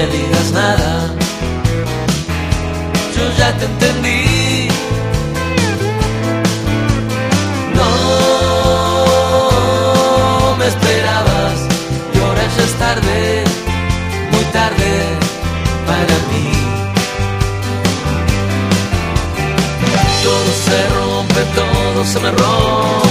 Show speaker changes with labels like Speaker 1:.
Speaker 1: me digas nada, yo ya te entendí. No me esperabas y ahora ya es tarde, muy tarde para mí. Todo se rompe, todo se me rompe.